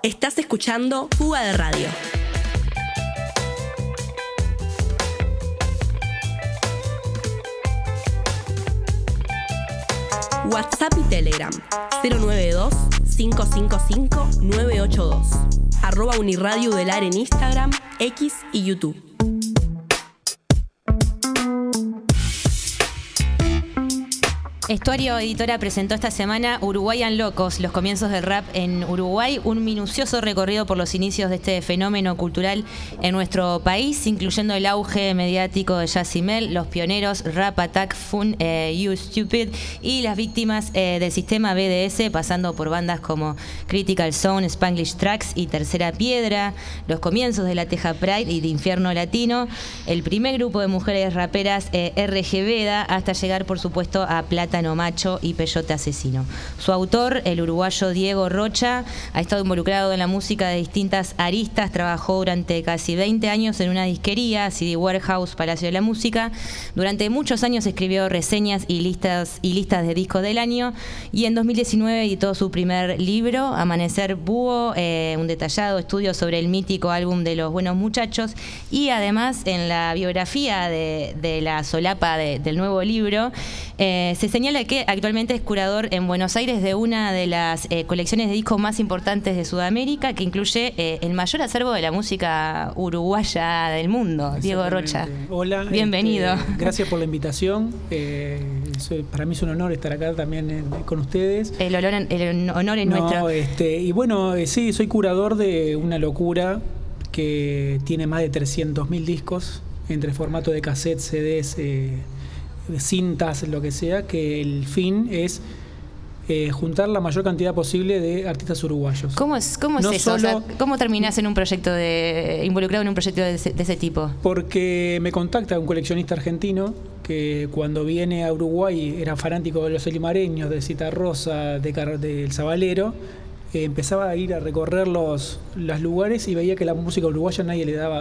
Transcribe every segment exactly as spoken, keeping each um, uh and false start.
Estás escuchando Fuga de Radio. WhatsApp y Telegram cero nueve dos, cinco cinco cinco, nueve ocho dos. Arroba Uniradio Udelar en Instagram, X y YouTube. Estuario Editora presentó esta semana Uruguayan Locos, los comienzos del rap en Uruguay, un minucioso recorrido por los inicios de este fenómeno cultural en nuestro país, incluyendo el auge mediático de Yacimel, los pioneros Rap Attack, Fun, eh, You Stupid y las víctimas eh, del sistema B D S, pasando por bandas como Critical Zone, Spanglish Tracks y Tercera Piedra, los comienzos de La Teja Pride y de Infierno Latino, el primer grupo de mujeres raperas eh, R G Veda, hasta llegar por supuesto a Plata No Macho y Peyote Asesino. Su autor, el uruguayo Diego Rocha, ha estado involucrado en la música de distintas aristas, trabajó durante casi veinte años en una disquería, C D Warehouse, Palacio de la Música. Durante muchos años escribió reseñas y listas, y listas de discos del año, y en dos mil diecinueve editó su primer libro, Amanecer Búho, eh, un detallado estudio sobre el mítico álbum de Los Buenos Muchachos, y además en la biografía de, de la solapa de, del nuevo libro, eh, se señala que actualmente es curador en Buenos Aires de una de las eh, colecciones de discos más importantes de Sudamérica, que incluye eh, el mayor acervo de la música uruguaya del mundo. Diego Rocha. Hola. Bienvenido. Este, gracias por la invitación. Eh, soy, para mí es un honor estar acá también en, con ustedes. El, olor, el honor es no, nuestro. Este, y bueno, eh, sí, soy curador de una locura que tiene más de trescientos mil discos entre formato de cassette, C Ds, eh, cintas, lo que sea, que el fin es eh, juntar la mayor cantidad posible de artistas uruguayos. ¿Cómo es, cómo es no eso? Solo, o sea, ¿cómo terminás en un proyecto de involucrado en un proyecto de ese, de ese tipo? Porque me contacta un coleccionista argentino que cuando viene a Uruguay era fanático de los Elimareños, de Citarrosa, de Car- del Sabalero. Eh, empezaba a ir a recorrer los, los lugares y veía que la música uruguaya nadie le daba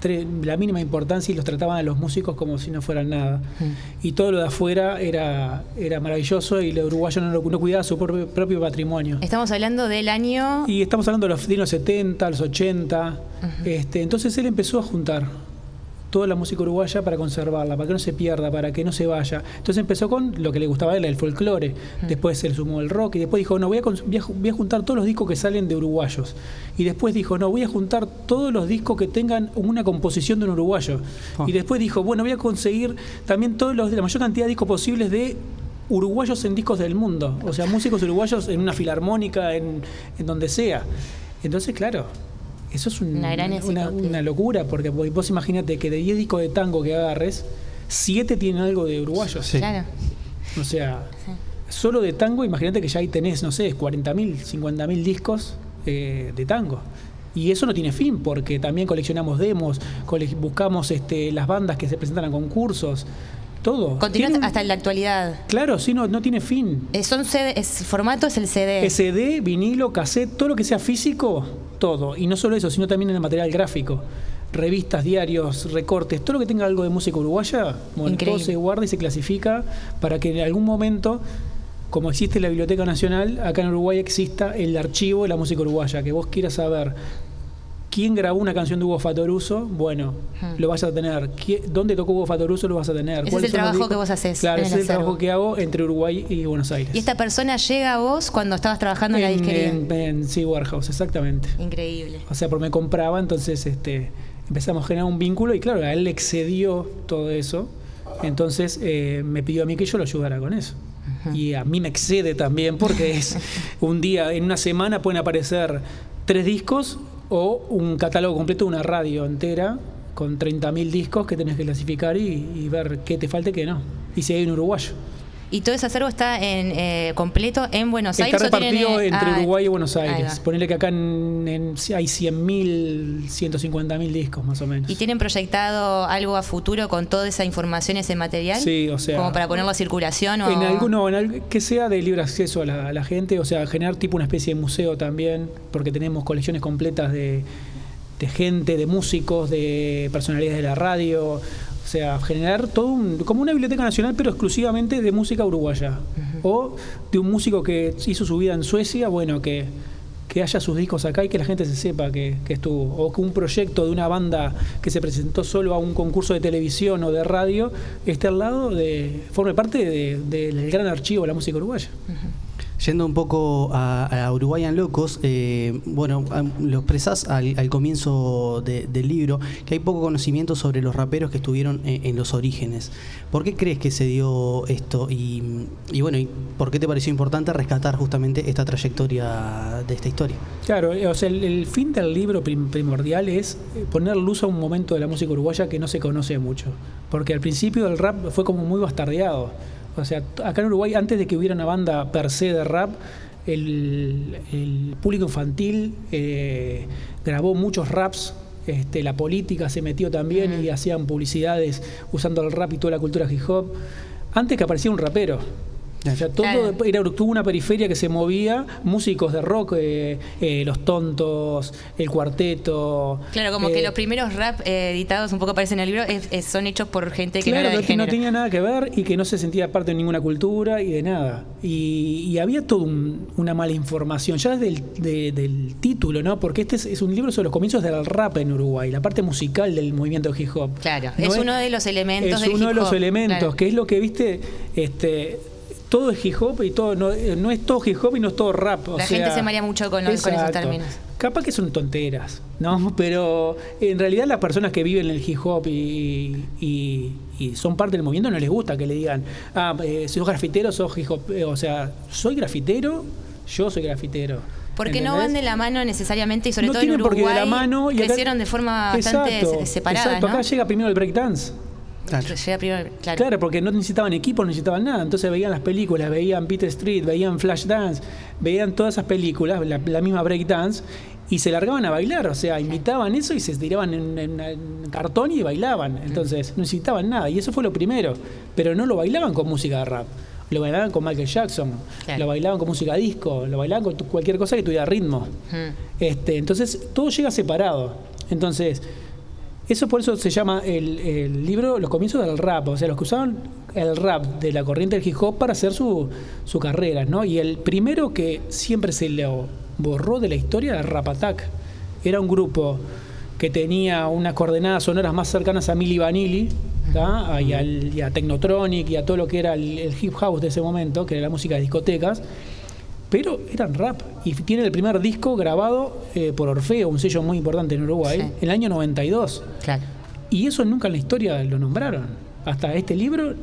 la mínima importancia y los trataban a los músicos como si no fueran nada. Mm. Y todo lo de afuera era, era maravilloso y el uruguayo no, no cuidaba su propio, propio patrimonio. Estamos hablando del año... Y estamos hablando de los, de los setenta, los ochenta. Uh-huh. este, entonces él empezó a juntar toda la música uruguaya para conservarla, para que no se pierda, para que no se vaya. Entonces empezó con lo que le gustaba a él, el folclore. Uh-huh. Después se le sumó el rock y después dijo, no, voy a, voy, a, voy a juntar todos los discos que salen de uruguayos. Y después dijo, no, voy a juntar todos los discos que tengan una composición de un uruguayo. Oh. Y después dijo, bueno, voy a conseguir también todos los, la mayor cantidad de discos posibles de uruguayos en discos del mundo. O sea, músicos uruguayos en una filarmónica, en, en donde sea. Entonces, claro... Eso es un, una, gran una, una locura, porque vos imagínate que de diez discos de tango que agarres, siete tienen algo de uruguayos. Sí. Claro. O sea, sí. Solo de tango, imagínate que ya ahí tenés, no sé, cuarenta mil, cincuenta mil discos eh, de tango. Y eso no tiene fin, porque también coleccionamos demos, cole- buscamos este, las bandas que se presentan a concursos. Todo. Continúa un... hasta en la actualidad. Claro, sí, no, no tiene fin. Eh, son C D, es, el formato es el C D. C D, vinilo, cassette, todo lo que sea físico, todo. Y no solo eso, sino también en el material gráfico. Revistas, diarios, recortes, todo lo que tenga algo de música uruguaya, bueno, todo se guarda y se clasifica para que en algún momento, como existe la Biblioteca Nacional, acá en Uruguay exista el archivo de la música uruguaya, que vos quieras saber quién grabó una canción de Hugo Fatoruso, bueno, hmm. lo vas a tener. ¿Dónde tocó Hugo Fatoruso? Lo vas a tener. Ese es el trabajo que vos haces. Claro, ese es el trabajo que hago entre Uruguay y Buenos Aires. ¿Y esta persona llega a vos cuando estabas trabajando en, en la disquería? En, en sí, Warehouse, exactamente. Increíble. O sea, porque me compraba, entonces este, empezamos a generar un vínculo y claro, a él le excedió todo eso. Entonces eh, me pidió a mí que yo lo ayudara con eso. Uh-huh. Y a mí me excede también porque es un día, en una semana pueden aparecer tres discos o un catálogo completo de una radio entera con treinta mil discos que tenés que clasificar y, y ver qué te falta y qué no. Y si hay un uruguayo. ¿Y todo ese acervo está en, eh, completo en Buenos está Aires? Está repartido tienen, entre ah, Uruguay y Buenos Aires. Ponele que acá en, en, hay cien mil, ciento cincuenta mil discos más o menos. ¿Y tienen proyectado algo a futuro con toda esa información, ese material? Sí, o sea... ¿Como para ponerlo a circulación? O... En alguno, en algo, que sea de libre acceso a la, a la gente, o sea, generar tipo una especie de museo también, porque tenemos colecciones completas de, de gente, de músicos, de personalidades de la radio... O sea, generar todo un, como una biblioteca nacional, pero exclusivamente de música uruguaya. Uh-huh. O de un músico que hizo su vida en Suecia, bueno, que, que haya sus discos acá y que la gente se sepa que, que estuvo. O que un proyecto de una banda que se presentó solo a un concurso de televisión o de radio esté al lado, de forme parte de, de, del gran archivo de la música uruguaya. Uh-huh. Yendo un poco a, a Uruguayan Locos, eh, bueno, lo expresás al, al comienzo de, del libro, que hay poco conocimiento sobre los raperos que estuvieron en, en los orígenes. ¿Por qué crees que se dio esto? Y, y bueno, ¿por qué te pareció importante rescatar justamente esta trayectoria de esta historia? Claro, o sea, el, el fin del libro prim, primordial es poner luz a un momento de la música uruguaya que no se conoce mucho. Porque al principio el rap fue como muy bastardeado. O sea, acá en Uruguay, antes de que hubiera una banda per se de rap, el, el público infantil eh, grabó muchos raps. Este, la política se metió también uh-huh. y hacían publicidades usando el rap y toda la cultura hip hop. Antes que apareciera un rapero. O sea, todo claro. era, tuvo una periferia que se movía, músicos de rock, eh, eh, Los Tontos, El Cuarteto. Claro, como eh, que los primeros rap eh, editados, un poco aparecen en el libro, es, es, son hechos por gente que claro, no era del que género. no tenía nada que ver y que no se sentía parte de ninguna cultura y de nada. Y, y había toda un, una mala información, ya desde el de, del título, ¿no? Porque este es, es un libro sobre los comienzos del rap en Uruguay, la parte musical del movimiento hip hop. Claro, no es, es uno de los elementos es del hip hop. Es uno de los elementos, claro. que es lo que, viste, este... todo es hip hop y todo no, no es todo hip hop y no es todo rap. O la sea, gente se marea mucho con, los, con esos términos. Capaz que son tonteras, ¿no? Pero en realidad las personas que viven el hip hop y, y, y son parte del movimiento no les gusta que le digan, ah, eh, sos grafitero, sos hip hop. Eh, o sea, soy grafitero, yo soy grafitero. Porque ¿entendés? no van de la mano necesariamente y sobre no todo en Uruguay de la mano y acá, crecieron de forma bastante exacto, separada. Exacto, ¿no? acá llega primero el breakdance. Claro. Primero, claro. claro, porque no necesitaban equipos, no necesitaban nada. Entonces veían las películas, veían Peter Street, veían Flashdance, veían todas esas películas, la, la misma breakdance, y se largaban a bailar. O sea, imitaban eso y se tiraban en, en, en cartón y bailaban. Entonces no necesitaban nada. Y eso fue lo primero. Pero no lo bailaban con música de rap. Lo bailaban con Michael Jackson, claro. lo bailaban con música disco, lo bailaban con cualquier cosa que tuviera ritmo. Hmm. Este, entonces todo llega separado. Entonces... Eso por eso se llama el, el libro Los comienzos del rap, o sea, los que usaban el rap de la corriente del hip hop para hacer su, su carrera, ¿no? Y el primero que siempre se lo borró de la historia era Rap Attack. Era un grupo que tenía unas coordenadas sonoras más cercanas a Milli Vanilli, y, al, y a Technotronic y a todo lo que era el, el hip house de ese momento, que era la música de discotecas. Pero eran rap y tiene el primer disco grabado eh, por Orfeo, un sello muy importante en Uruguay, sí. en el año noventa y dos. Claro. Y eso nunca en la historia lo nombraron. Hasta este libro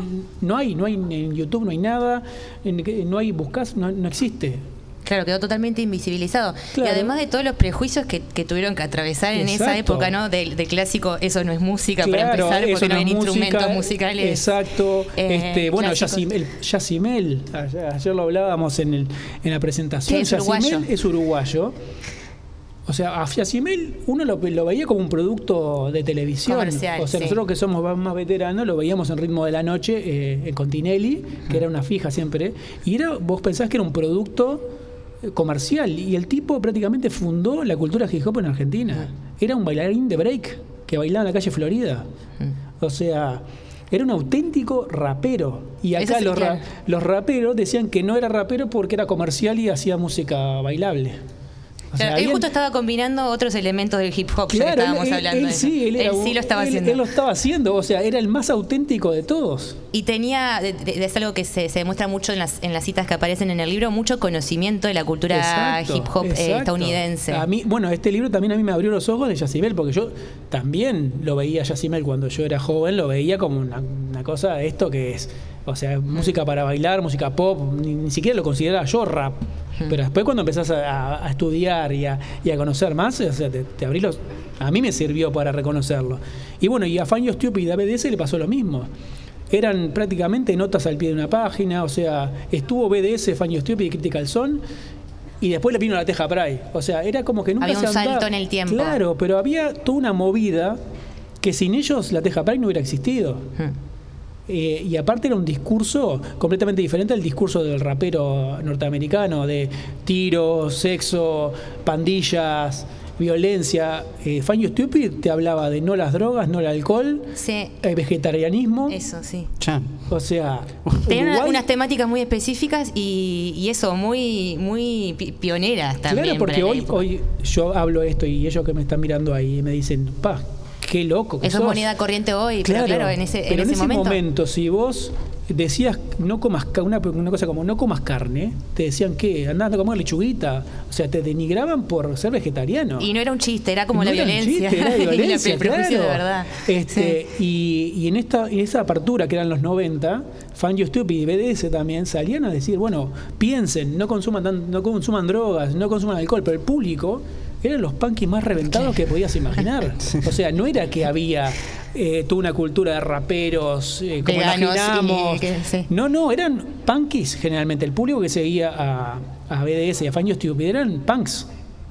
no hay, no hay en YouTube, no hay nada, no hay buscas, no, no existe. Claro, quedó totalmente invisibilizado. Claro. Y además de todos los prejuicios que, que tuvieron que atravesar en Exacto. esa época, ¿no? Del de clásico, eso no es música, claro, para empezar, porque no, no hay instrumentos musicales. Exacto. Eh, este, bueno, Yacimel, Yacimel ayer, ayer lo hablábamos en, el, en la presentación. Es Yacimel uruguayo. es uruguayo. O sea, a Yacimel uno lo, lo veía como un producto de televisión. Comercial, o sea, sí. nosotros que somos más veteranos lo veíamos en Ritmo de la Noche, eh, en Continelli, que uh-huh. era una fija siempre. Y era, vos pensás que era un producto comercial, y el tipo prácticamente fundó la cultura hip hop en Argentina. Era un bailarín de break que bailaba en la calle Florida. O sea, era un auténtico rapero. Y acá sí, los, claro. ra- los raperos decían que no era rapero porque era comercial y hacía música bailable. O sea, claro, él habían... justo estaba combinando otros elementos del hip hop, claro, ya que estábamos él, hablando él, de eso. Sí, él, era, él sí lo estaba él, haciendo. Él lo estaba haciendo, o sea, era el más auténtico de todos. Y tenía, de, de, es algo que se, se demuestra mucho en las, en las citas que aparecen en el libro, mucho conocimiento de la cultura exacto, hip hop eh, estadounidense. A mí, bueno, este libro también a mí me abrió los ojos de Yacimel, porque yo también lo veía a Yacimel cuando yo era joven, lo veía como una, una cosa, esto que es, o sea, mm. música para bailar, música pop, ni, ni siquiera lo consideraba yo rap. Pero después cuando empezás a, a estudiar y a, y a conocer más, o sea, te, te abrí los... A mí me sirvió para reconocerlo. Y bueno, y a Find You Stupid y a B D S le pasó lo mismo. Eran prácticamente notas al pie de una página, o sea, estuvo B D S, Find You Stupid y Critical Zone, y después le vino la Teja Pride. O sea, era como que nunca había se un andaba. salto en el tiempo. Claro, pero había toda una movida que sin ellos la Teja Pride no hubiera existido. Hmm. Eh, y aparte era un discurso completamente diferente al discurso del rapero norteamericano de tiro, sexo, pandillas, violencia. Eh, Fun You Stupid te hablaba de no las drogas, no el alcohol, sí. eh, vegetarianismo. Eso, sí. Chan. O sea, tenían Uruguay, unas temáticas muy específicas y, y eso, muy muy pi- pioneras también. claro, porque para la hoy, época. hoy yo hablo esto y ellos que me están mirando ahí me dicen, pa, qué loco que Eso es sos. moneda corriente hoy, Claro, pero claro, en ese, pero en ese, momento. momento, si vos decías no comas ca- una, una cosa como no comas carne, te decían que andando a comer lechuguita, o sea, te denigraban por ser vegetariano. Y no era un chiste, era como No la era un violencia. chiste, era y la- violencia, el prejuicio claro. de verdad. Este, y, y en esta en esa apertura que eran los noventa, Fun You Stupid y B D S también salían a decir, bueno, piensen, no consuman tan- no consuman drogas, no consuman alcohol, pero el público eran los punkis más reventados que podías imaginar. O sea, no era que había eh, toda una cultura de raperos eh, como Veganos imaginamos. y que- sí. No, no, eran punkis generalmente. El público que seguía a, a B D S y a Fun You Stupid eran punks.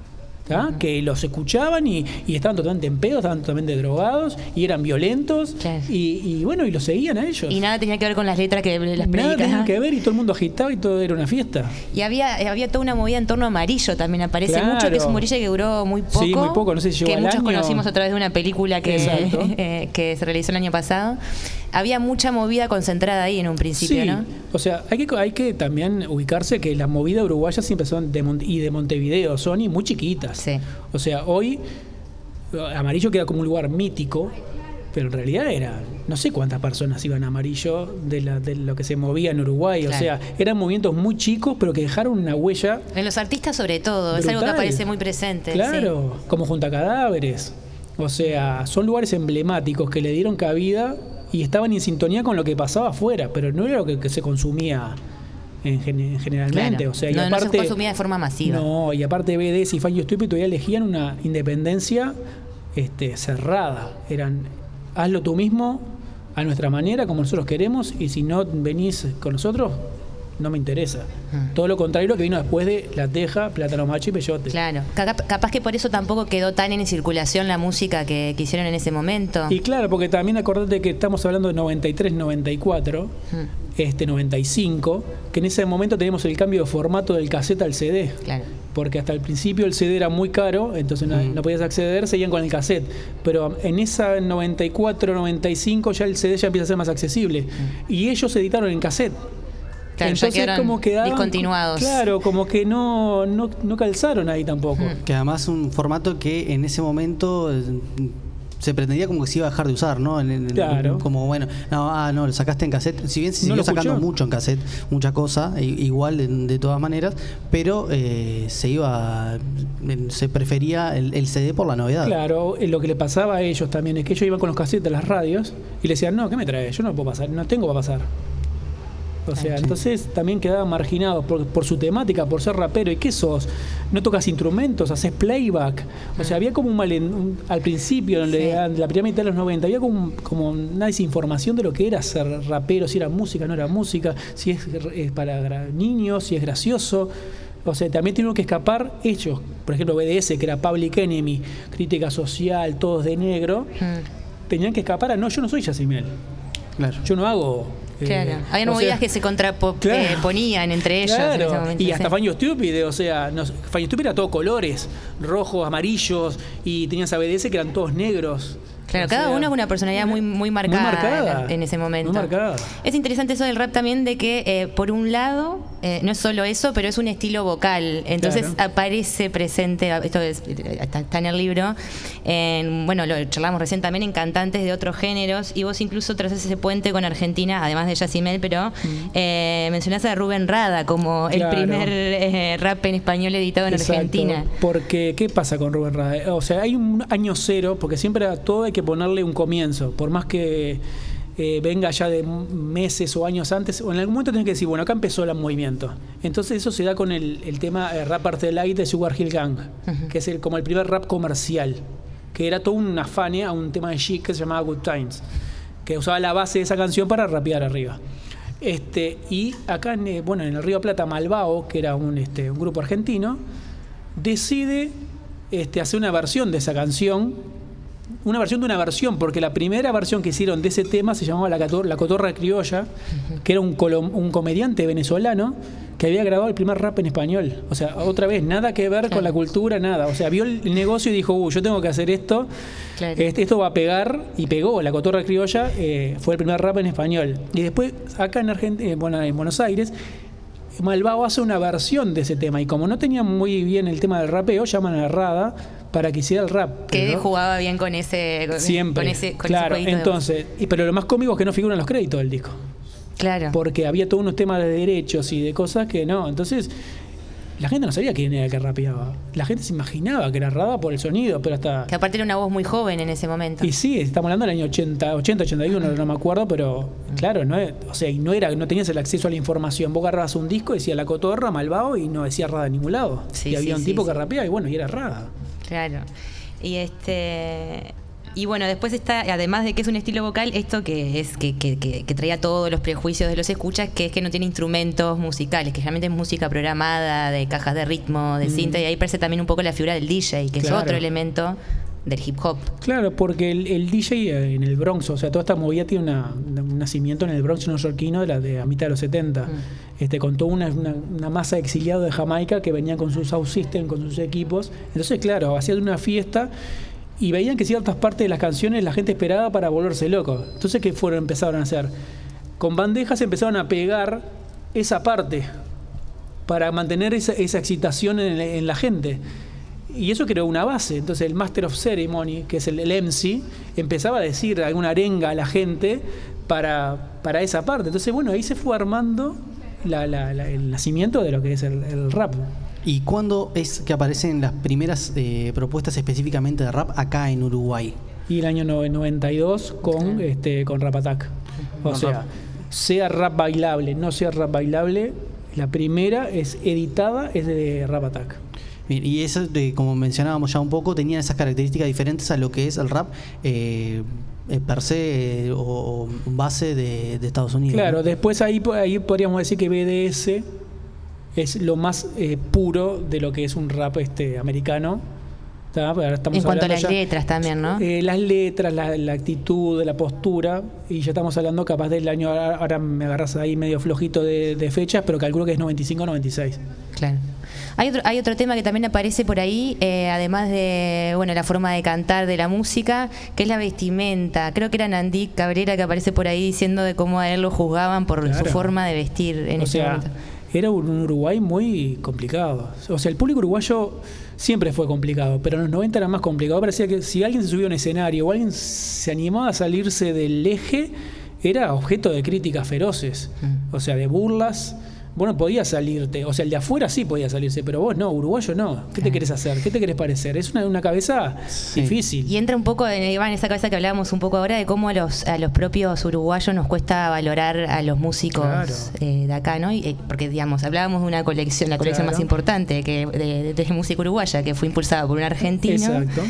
¿tá? Que los escuchaban y, y estaban totalmente en pedo, estaban totalmente drogados y eran violentos. Claro. Y, y bueno, y los seguían a ellos. Y nada tenía que ver con las letras que las Nada predicas. tenía que ver y todo el mundo agitaba y todo era una fiesta. Y había, había toda una movida en torno a Amarillo también, aparece Claro. mucho, que es un Amarillo que duró muy poco. Sí, muy poco, no sé si llegó que al muchos año. conocimos a través de una película que, Exacto. eh, que se realizó el año pasado. Había mucha movida concentrada ahí en un principio, Sí, ¿no? o sea, hay que, hay que también ubicarse que la movida uruguaya siempre son de Mon- y de Montevideo, son y muy chiquitas. Sí. O sea, hoy Amarillo queda como un lugar mítico, pero en realidad era, no sé cuántas personas iban a Amarillo de, la, de lo que se movía en Uruguay. Claro. O sea, eran movimientos muy chicos, pero que dejaron una huella. En los artistas sobre todo, es algo que brutal. aparece muy presente. Claro, como Junta Cadáveres. O sea, son lugares emblemáticos que le dieron cabida y estaban en sintonía con lo que pasaba afuera, pero no era lo que, que se consumía en gen- Sí. generalmente. Claro. O sea, y no, no aparte, se consumía de forma masiva. no, y aparte B D S y Fun You Stupid todavía elegían una independencia este, cerrada. Eran, hazlo tú mismo, a nuestra manera, como nosotros queremos, y si no venís con nosotros, no me interesa. Mm. Todo lo contrario, lo que vino después de La Teja, Plátano Macho y Peyote. Claro, Cap- capaz que por eso tampoco quedó tan en circulación la música que, que hicieron en ese momento. Y claro, porque también acordate que estamos hablando de noventa y tres, noventa y cuatro, Mm. este noventa y cinco, que en ese momento teníamos el cambio de formato del cassette al C D. Claro. Porque hasta el principio el C D era muy caro, entonces no, Mm. no podías acceder, seguían con el cassette. Pero en esa noventa y cuatro, noventa y cinco ya el C D ya empieza a ser más accesible. Y ellos editaron en cassette. Claro, ya Entonces quedaron como quedaban, discontinuados. Claro, como que no, no, no calzaron ahí tampoco. Mm. Que además un formato que en ese momento eh, se pretendía como que se iba a dejar de usar, ¿no? En- en- Claro. Como bueno, no, ah, no, lo sacaste en cassette. Si bien se No siguió lo sacando escuchó. mucho en cassette, mucha cosa, i- igual de, de todas maneras, pero eh, se iba, se prefería el, el C D por la novedad. Claro, eh, lo que le pasaba a ellos también es que ellos iban con los cassettes de las radios y le decían, no, ¿qué me traes? Yo no puedo pasar, no tengo para pasar. O sea, Sí. entonces también quedaban marginados por, por su temática, por ser rapero. ¿Y qué sos? ¿No tocas instrumentos? ¿Haces playback? O sea, había como un, malen, un al principio, donde Sí. en la primera mitad de los noventa, había como, un- como una desinformación de lo que era ser rapero, si era música, no era música, si es, es para gra- niños, si es gracioso. O sea, también tuvieron que escapar ellos. Por ejemplo, B D S, que era Public Enemy, crítica social, todos de negro, Mm. tenían que escapar a, no, yo no soy Yacimel. Claro. Yo no hago... eh, Claro, había o movidas sea, que se contraponían Claro. entre ellos en ese Claro, momento. y hasta sí. Fun You Stupid, o sea, no, Fun You Stupid era todo colores, rojos, amarillos, y tenías a B D S que eran todos negros. Claro, O cada sea, uno con una personalidad muy, muy marcada, muy marcada en, en ese momento. Muy marcada. Es interesante eso del rap también, de que eh, por un lado, eh, no es solo eso, pero es un estilo vocal. Entonces Claro. aparece presente, esto es- está, está en el libro, en, bueno, lo charlamos recién también, en cantantes de otros géneros, y vos incluso trazás ese puente con Argentina, además de Yacimel, pero eh, mencionás a Rubén Rada como el Claro. primer eh, rap en español editado en Exacto, Argentina. Porque, ¿qué pasa con Rubén Rada? O sea, hay un año cero, porque siempre a todo hay que ponerle un comienzo, por más que eh, venga ya de meses o años antes, o en algún momento tenés que decir, bueno, acá empezó el movimiento. Entonces eso se da con el, el tema eh, Rap Arte del Aire de Sugar Hill Gang, Ujú. que es el, como el primer rap comercial, que era todo un afane a un tema de chic que se llamaba Good Times, que usaba la base de esa canción para rapear arriba. Este, y acá en, eh, bueno, en el Río Plata, Malbao, que era un, este, un grupo argentino, decide este, hacer una versión de esa canción, una versión de una versión, porque la primera versión que hicieron de ese tema se llamaba La, Cator- la Cotorra Criolla, que era un, colom- un comediante venezolano que había grabado el primer rap en español. O sea, otra vez, nada que ver claro. con la cultura, nada. O sea, vio el negocio y dijo, uh, yo tengo que hacer esto, claro. este, esto va a pegar, y pegó. La Cotorra Criolla eh, fue el primer rap en español. Y después, acá en Argentina, bueno, en Buenos Aires, Malvao hace una versión de ese tema, y como no tenía muy bien el tema del rapeo, llaman a Rada para que hiciera el rap. Que ¿no? jugaba bien con ese con siempre, con ese, con claro, ese entonces, y, pero lo más cómico es que no figuran los créditos del disco. Claro. Porque había todos unos temas de derechos y de cosas que no, entonces la gente no sabía quién era el que rapeaba. La gente se imaginaba que era Rada por el sonido, pero hasta... Que aparte era una voz muy joven en ese momento. Y sí, estamos hablando del año ochenta, ochenta, ochenta y uno, no me acuerdo, pero claro, no, o sea, y no era, no tenías el acceso a la información. Vos agarrabas un disco, decía La Cotorra, Malvao, y no decía Rada en ningún lado. Sí, y había sí, un tipo sí, que sí. rapeaba y bueno, y era Rada. Claro. Y este... Y bueno, después está, además de que es un estilo vocal, esto que es que, que, que, que traía todos los prejuicios de los escuchas, que es que no tiene instrumentos musicales, que realmente es música programada, de cajas de ritmo, de mm. cinta, y ahí aparece también un poco la figura del D J, que claro. es otro elemento del hip hop. Claro, porque el, el D J en el Bronx, o sea, toda esta movida tiene una, un nacimiento en el Bronx neoyorquino de la de a mitad de los setenta. Mm. Este, con toda una, una, una masa de exiliados de Jamaica que venían con sus sound system, con sus equipos. Entonces, claro, hacían una fiesta y veían que ciertas partes de las canciones la gente esperaba para volverse loco. Entonces, ¿qué fueron? Empezaron a hacer. Con bandejas empezaron a pegar esa parte para mantener esa, esa excitación en, en la gente. Y eso creó una base. Entonces, el Master of Ceremony, que es el, el M C, empezaba a decir alguna arenga a la gente para, para esa parte. Entonces, bueno, ahí se fue armando la, la, la, el nacimiento de lo que es el, el rap. ¿Y cuándo es que aparecen las primeras eh, propuestas específicamente de rap acá en Uruguay? Y el año noventa y dos con, sí. este, con Rap Attack. O con sea, rap. sea rap bailable, no sea rap bailable, la primera es editada, es de Rap Attack. Bien, y eso, de, como mencionábamos ya un poco, tenía esas características diferentes a lo que es el rap eh, per se eh, o, o base de, de Estados Unidos. Claro, ¿no? Después ahí, ahí podríamos decir que B D S es lo más eh, puro de lo que es un rap este americano. Ahora estamos en cuanto a las ya, letras también, ¿no? Eh, las letras, la, la actitud, la postura, y ya estamos hablando capaz del año, ahora me agarras ahí medio flojito de, de fechas, pero calculo que es noventa y cinco, noventa y seis. Claro. Hay otro, hay otro tema que también aparece por ahí, eh, además de bueno la forma de cantar, de la música, que es la vestimenta. Creo que era Nandí Cabrera que aparece por ahí diciendo de cómo a él lo juzgaban por claro. su forma de vestir en o ese sea, momento. Era un Uruguay muy complicado. O sea, el público uruguayo siempre fue complicado, pero en los noventa era más complicado. Parecía que si alguien se subía a un escenario o alguien se animaba a salirse del eje, era objeto de críticas feroces. Mm. O sea, de burlas. Vos no podías salirte. O sea, el de afuera sí podía salirse, pero vos no, uruguayo no. ¿Qué te querés hacer? ¿Qué te querés parecer? Es una, una cabeza sí. difícil. Y entra un poco en, en esa cabeza que hablábamos un poco ahora de cómo a los, a los propios uruguayos nos cuesta valorar a los músicos claro. eh, de acá, ¿no? Y, eh, porque, digamos, hablábamos de una colección, la colección claro. más importante que de, de, de música uruguaya, que fue impulsada por un argentino. Exacto.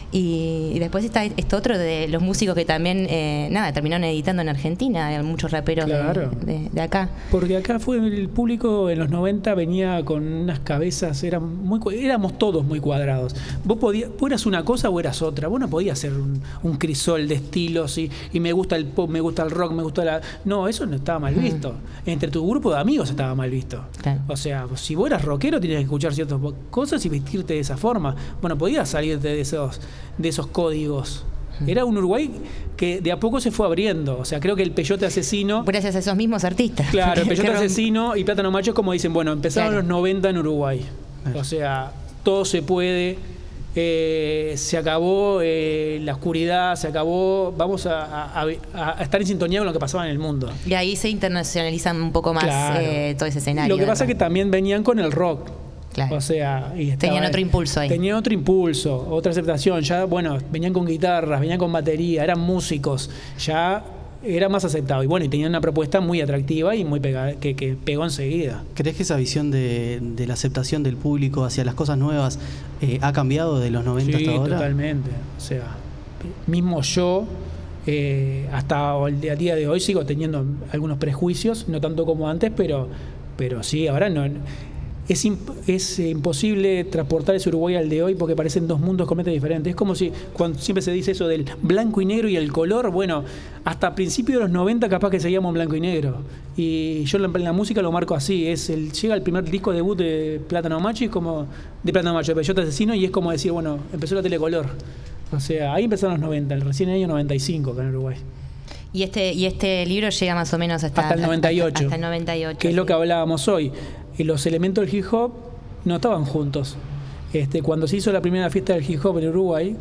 Y, y después está esto otro de los músicos que también, eh, nada, terminaron editando en Argentina, muchos raperos claro. de, de, de acá. Porque acá fue el público en los noventa venía con unas cabezas, eran muy, éramos todos muy cuadrados. Vos podías, vos eras una cosa o eras otra. Vos no podías ser un, un crisol de estilos y, y me gusta el pop, me gusta el rock, me gusta la... No, eso no estaba mal visto. Mm. Entre tu grupo de amigos estaba mal visto. Claro. O sea, si vos eras rockero tenías que escuchar ciertas cosas y vestirte de esa forma. Bueno, podías salirte de esos... de esos códigos. Era un Uruguay que de a poco se fue abriendo. O sea, creo que el Peyote Asesino... Gracias a esos mismos artistas. Claro, el Peyote Asesino y Plátano Macho, como dicen, bueno, empezaron claro. los noventa en Uruguay. Claro. O sea, todo se puede, eh, se acabó eh, la oscuridad, se acabó, vamos a, a, a estar en sintonía con lo que pasaba en el mundo. Y ahí se internacionalizan un poco más claro. eh, todo ese escenario. Lo que pasa es que también venían con el rock. Claro. O sea, y estaba, tenían otro impulso ahí. Tenían otro impulso, otra aceptación. Ya, bueno, venían con guitarras, venían con batería, eran músicos. Ya era más aceptado. Y bueno, y tenían una propuesta muy atractiva y muy pegada, que, que pegó enseguida. ¿Crees que esa visión de, de la aceptación del público hacia las cosas nuevas eh, ha cambiado de los noventa sí, hasta ahora? Sí, totalmente. O sea, mismo yo, eh, hasta el día de hoy sigo teniendo algunos prejuicios, no tanto como antes, pero, pero sí, ahora no... es, imp- es eh, imposible transportar ese Uruguay al de hoy porque parecen dos mundos completamente diferentes. Es como si, cuando siempre se dice eso del blanco y negro y el color, bueno, hasta principios de los noventa capaz que seguíamos en blanco y negro. Y yo en la, en la música lo marco así, es el, llega el primer disco debut de Plátano Macho, y es como, de Plátano Macho, de Peyote Asesino, y es como decir, bueno, empezó la telecolor. O sea, ahí empezaron los noventa, recién en el año noventa y cinco acá en Uruguay. Y este, y este libro llega más o menos hasta, hasta el noventa y ocho. Hasta, hasta el noventa y ocho. Que es sí. lo que hablábamos hoy. Y los elementos del hip hop no estaban juntos. Este, cuando se hizo la primera fiesta del hip hop en Uruguay,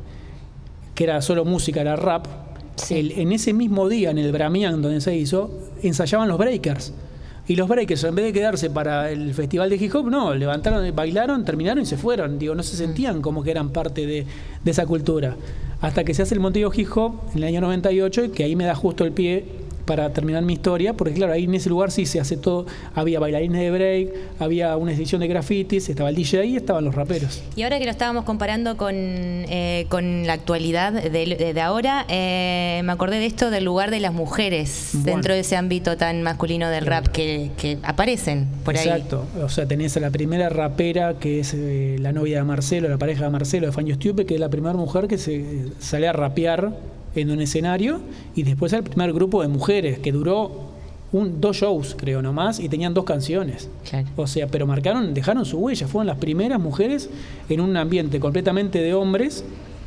que era solo música, era rap, sí. el, en ese mismo día, en el Bramián donde se hizo, ensayaban los breakers. Y los breakers, en vez de quedarse para el festival de hip hop, no, levantaron, bailaron, terminaron y se fueron. Digo, no se sentían como que eran parte de, de esa cultura. Hasta que se hace el Montevideo Hip Hop en el año noventa y ocho, que ahí me da justo el pie para terminar mi historia, porque claro, ahí en ese lugar sí se hace todo, había bailarines de break, había una edición de grafitis, estaba el D J y estaban los raperos. Y ahora que lo estábamos comparando con, eh, con la actualidad de, de, de ahora, eh, me acordé de esto del lugar de las mujeres bueno. dentro de ese ámbito tan masculino del rap que, que aparecen por Exacto. ahí. Exacto, o sea, tenés a la primera rapera que es eh, la novia de Marcelo, la pareja de Marcelo, de Fanny Stupid, que es la primera mujer que se sale a rapear en un escenario, y después el primer grupo de mujeres que duró un, dos shows, creo, nomás, y tenían dos canciones. Claro. O sea, pero marcaron, dejaron su huella, fueron las primeras mujeres en un ambiente completamente de hombres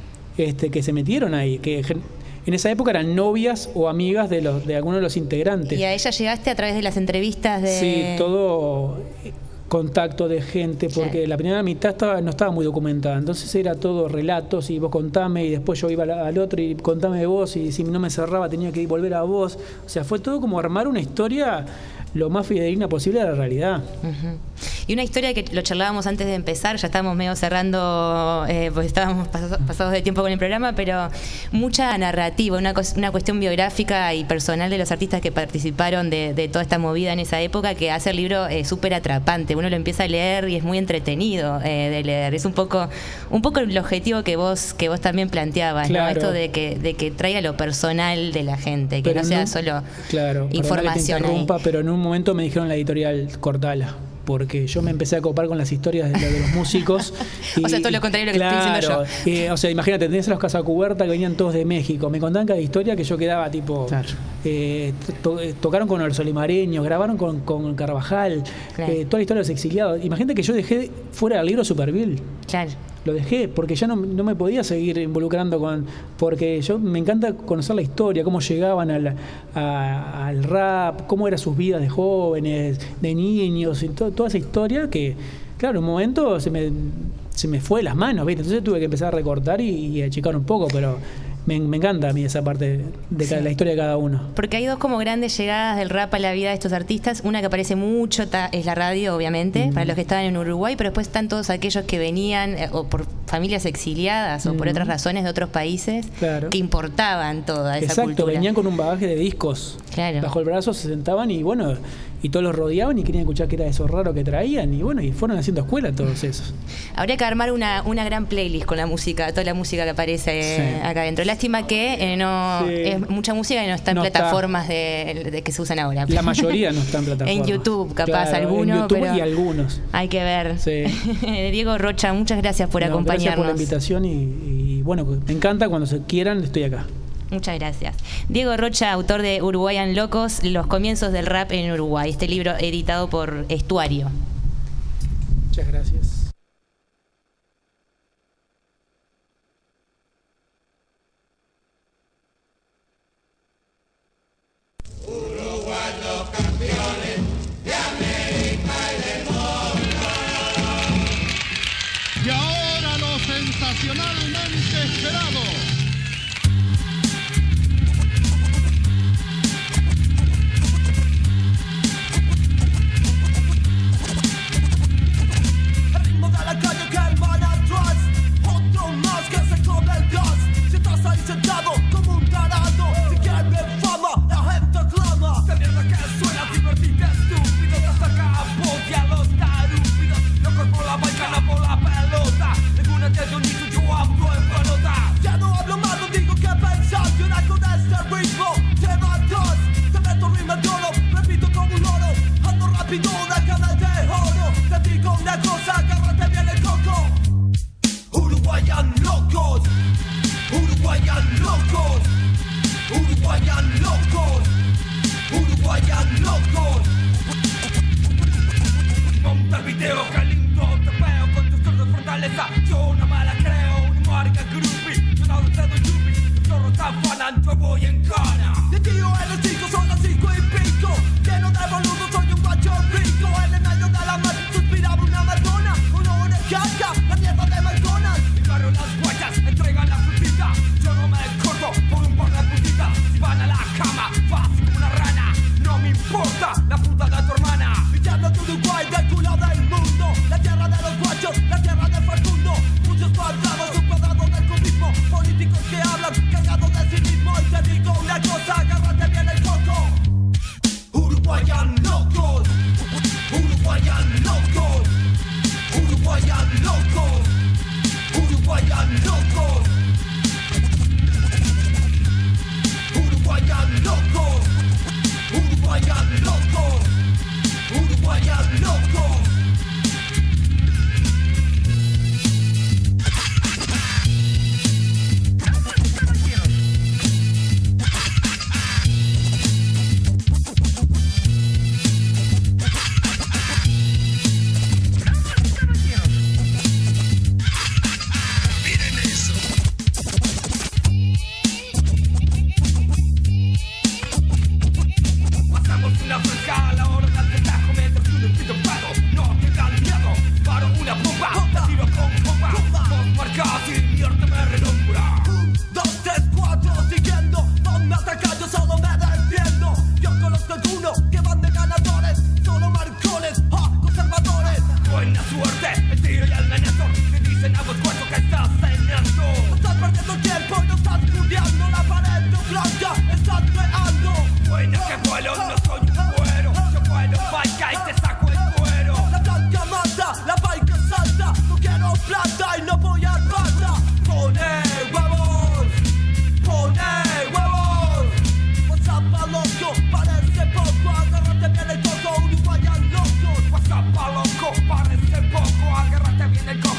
este, que se metieron ahí, que en esa época eran novias o amigas de los de algunos de los integrantes. ¿Y a ella llegaste a través de las entrevistas de...? Sí, todo contacto de gente, porque sí. la primera mitad estaba, no estaba muy documentada, entonces era todo relatos y vos contame, y después yo iba al, al otro y contame de vos, y si no me cerraba tenía que ir volver a vos. O sea, fue todo como armar una historia lo más fidedigna posible a la realidad. Uh-huh. Y una historia que lo charlábamos antes de empezar, ya estábamos medio cerrando, eh, pues estábamos pas- pasados de tiempo con el programa, pero mucha narrativa, una, co- una cuestión biográfica y personal de los artistas que participaron de, de toda esta movida en esa época, que hace el libro eh, súper atrapante. Uno lo empieza a leer y es muy entretenido eh, de leer. Es un poco un poco el objetivo que vos que vos también planteabas, claro. ¿no? Esto de que de que traiga lo personal de la gente, que pero no sea no, solo claro, información. Que te interrumpa, pero en un momento me dijeron la editorial, cortala, porque yo me empecé a copar con las historias de, de los músicos. Y, o sea, todo lo contrario a lo claro, que estoy diciendo yo. Eh, o sea, imagínate, tenés a los Casacuberta que venían todos de México. Me contaban cada historia que yo quedaba tipo... Claro. Eh, to, tocaron con los Solimareños, grabaron con, con Carvajal, claro. eh, toda la historia de los exiliados. Imagínate que yo dejé fuera del libro Superville. Claro. Lo dejé porque ya no, no me podía seguir involucrando con... Porque yo me encanta conocer la historia, cómo llegaban al, a, al rap, cómo eran sus vidas de jóvenes, de niños, y to, toda esa historia que, claro, en un momento se me, se me fue de las manos, ¿viste? Entonces tuve que empezar a recortar y, y achicar un poco, pero... Me, me encanta a mí esa parte de sí. la historia de cada uno. Porque hay dos como grandes llegadas del rap a la vida de estos artistas. Una que aparece mucho ta, es la radio, obviamente, mm. para los que estaban en Uruguay, pero después están todos aquellos que venían eh, o por familias exiliadas mm. o por otras razones de otros países, claro. que importaban toda esa Exacto, cultura. Venían con un bagaje de discos claro. bajo el brazo, se sentaban y bueno... y todos los rodeaban y querían escuchar qué era eso raro que traían, y bueno, y fueron haciendo escuela todos esos. Habría que armar una, una gran playlist con la música, toda la música que aparece sí. acá adentro. Lástima que eh, no sí. es mucha música que no está en no plataformas está. De, de que se usan ahora. La mayoría no está en plataformas. En YouTube, capaz claro, alguno. En YouTube pero y algunos. Hay que ver. Sí. Diego Rocha, muchas gracias por no, acompañarnos. Gracias por la invitación y, y bueno, me encanta, cuando se quieran, estoy acá. Muchas gracias. Diego Rocha, autor de Uruguayan Locos, los comienzos del rap en Uruguay. Este libro editado por Estuario. Muchas gracias. Uruguay, los campeones de América y del mundo. Y ahora lo sensacionalmente esperado. Sentado como un tarado, si quieren fama, la gente clama. De mierda que suena divertido, estúpido, que saca a polla a los tarúpidos. Locos por la baicana, por la pelota. Ninguna que yo ni yo hablo en pelota. Ya no hablo Uruguayan locos, Uruguayan locos, Uruguayan locos. Monta el video, que lindo te veo con tus cortos fortaleza. Yo no me la creo, un marca groupie. Yo no te doy yupi, yo no te afanan, yo voy en cana. De tío en los chicos son las cinco y pico. Lleno de boludo, soy un guacho rico. En el medio de la mar suspiraba una matona. Una orejaca, la mierda de McDonald's. Y barro las guachas, entregan la frutita. Yo no me corto por un par de putitas. Si van a la cama, fácil como una rana. No me importa la puta de tu hermana. Mi charla de Uruguay, del culo del mundo. La tierra de los guachos, la tierra del Facundo. Muchos fantasmas, un cuadrado del cubismo. Políticos que hablan, cagados de sí mismo. Y te digo una cosa, agárrate bien el coco. Uruguayan locos, Uruguayan locos, Uruguayan locos, Uruguayan locos, Uruguayan locos, Uruguayan locos, Uruguayan locos.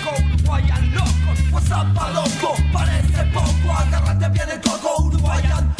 Loco, parece poco, agárrate bien el coco, Uruguayan